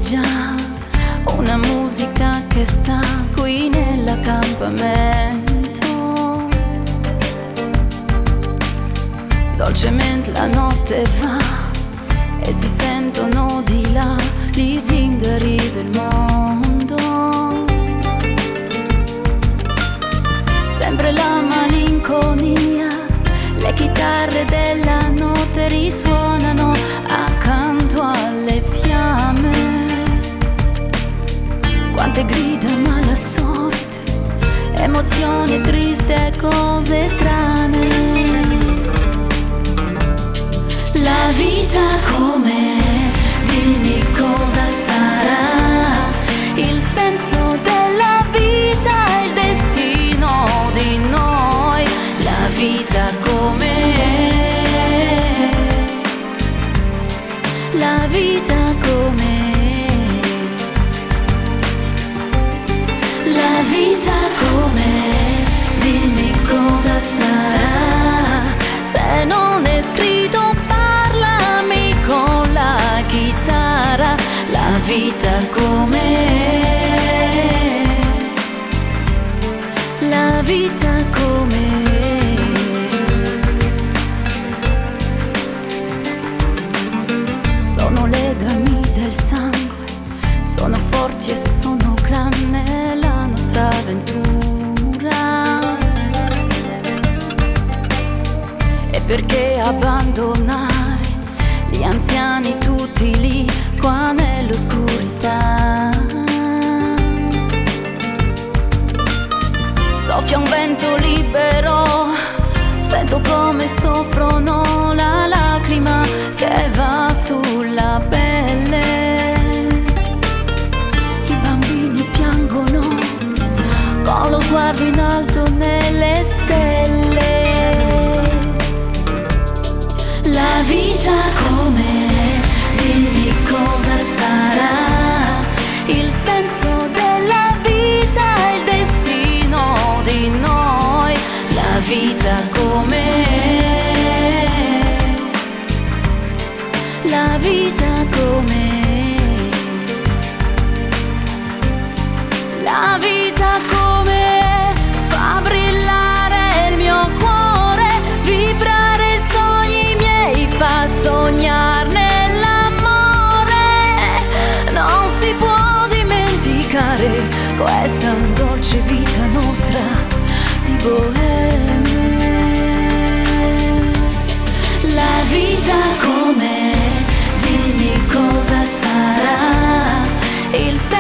già una musica che sta qui nell'accampamento. Dolcemente la notte va e si sentono di là gli zingari del mondo. Sempre la malinconia, le chitarre della notte risuonano accanto alle fiamme. Quante grida mala sorte, emozioni triste e cose strane. La vita com'è? Dimmi cosa sarà. Il senso della vita e il destino di noi. La vita com'è? La vita com'è? La vita com'è? Dimmi cosa sarà. Se non è scritto parlami con la chitarra. La vita com'è? La vita com'è? Sono legami del sangue, sono forti e sono grande la nostra avventura. E perché abbandonare gli anziani tutti lì qua nell'oscurità? Soffia un vento libero, sento come soffrono la lacrima che va sulla pelle. I bambini piangono con lo sguardo in alto nelle stelle. La vita com'è? Dimmi cosa sarà. Il senso della vita e il destino di noi. La vita com'è? La vita com'è? La vita com'è? Fa brillare il mio cuore, vibrare i sogni miei, fa sognare nell'amore. Non si può dimenticare questa dolce vita nostra di boheme. La vita com'è? Dimmi cosa sarà. Il